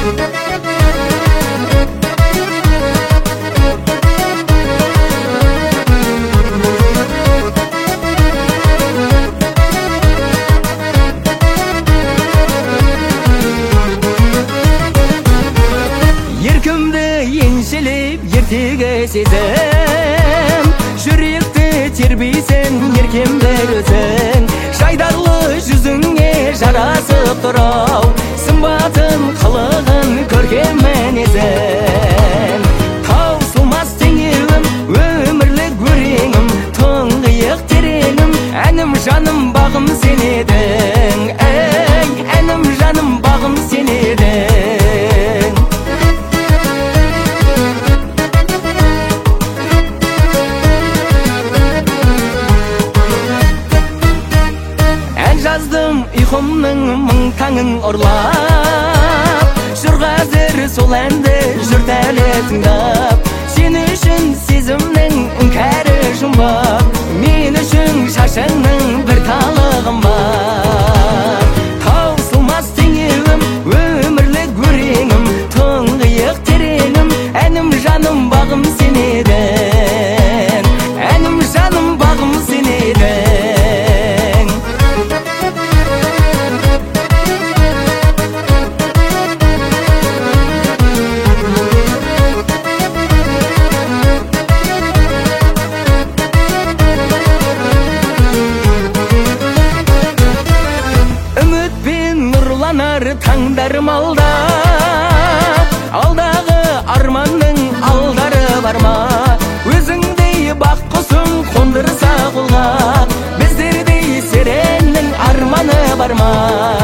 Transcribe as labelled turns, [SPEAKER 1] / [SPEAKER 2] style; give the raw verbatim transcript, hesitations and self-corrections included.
[SPEAKER 1] ертегі сезім жүректі тербейсің еркемдер өзің жайдарлы жүзіңе жарасып тұрау сымбатын қылығын көркем мінезің таусылмас теңеуім өмірлік өреңім тұңғиық тереңім әнім жаным бағым сен едің әй әнім жаным бағым сен едің ұйқымның мың таңын ұрлап жүр қазір сол әнді жұрт әлі тыңдап сен үшін сезімнің іңкәрі жұмбақ мен үшін шашыңның бір талығым бар таусылмас теңеуім өмірлік өреңім тұңғиық тереңім әнім жаным бағым сен едің әнім жаным бағым сен едің таңдарым алда алдағы арманның алдары бар ма өзіңдей бақ құсым қондырса қолға біздердей сереннің арманы бар ма